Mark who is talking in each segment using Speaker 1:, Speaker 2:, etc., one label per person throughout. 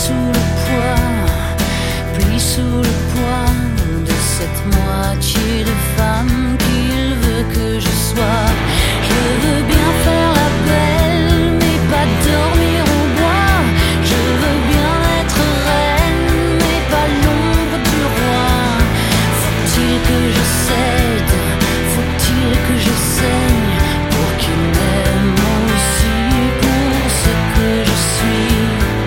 Speaker 1: sous le poids, plie sous le poids de cette moitié de femme qu'il veut que je sois. Je veux bien faire la belle, mais pas dormir au bois. Je veux bien être reine, mais pas l'ombre du roi. Faut-il que je cède, faut-il que je saigne pour qu'il m'aime aussi pour ce que je suis?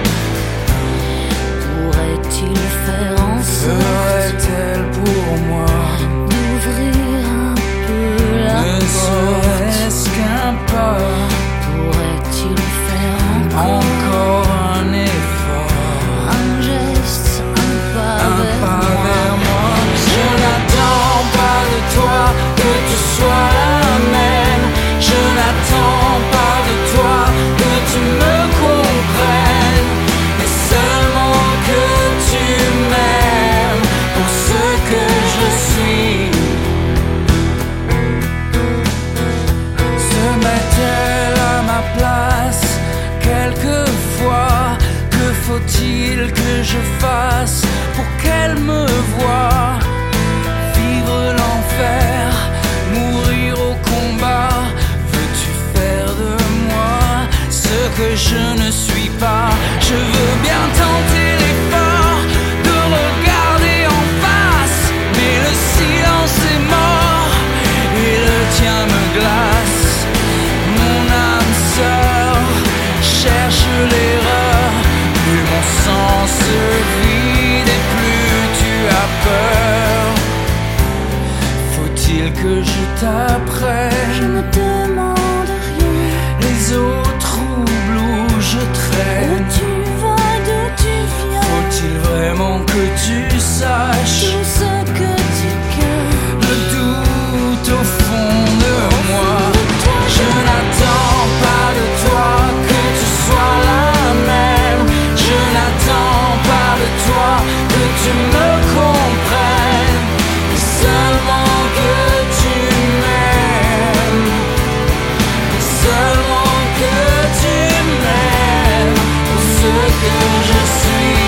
Speaker 1: Pourrait-il faire en sorte,
Speaker 2: ferait-elle pour moi
Speaker 1: d'ouvrir un peu la
Speaker 2: ne
Speaker 1: porte?
Speaker 2: serait-ce qu'un pas,
Speaker 1: Pourrait-il faire
Speaker 2: encore un effort,
Speaker 1: un geste, un pas
Speaker 2: un
Speaker 1: vers
Speaker 2: pas
Speaker 1: moi?
Speaker 2: vers moi? Je n'attends pas de toi que tu sois la même. Je n'attends pas de toi que tu me comprennes, mais seulement que tu m'aimes pour ce que je suis. Se met-elle à ma place quelquefois? Que faut-il que je fasse pour qu'elle me voie? Vivre l'enfer, mourir au combat. Veux-tu faire de moi ce que je ne suis pas? Je veux bien tenter l'effort de regarder en face, mais le silence est mort et le tien me glace. Mon âme sœur cherche l'erreur, plus mon sang se vide et plus tu as peur. Faut-il que je t'apprenne
Speaker 1: Je me demande rien.
Speaker 2: les eaux troubles où je
Speaker 1: Où
Speaker 2: traîne?
Speaker 1: tu vas, d'où tu viens,
Speaker 2: Faut-il vraiment que tu saches
Speaker 1: tout ce que tu crains.
Speaker 2: le doute au fond de moi? Je n'attends pas de toi que tu sois la même. Je n'attends pas de toi que tu me comprennes, mais seulement que tu m'aimes, mais seulement que tu m'aimes pour ce que je suis.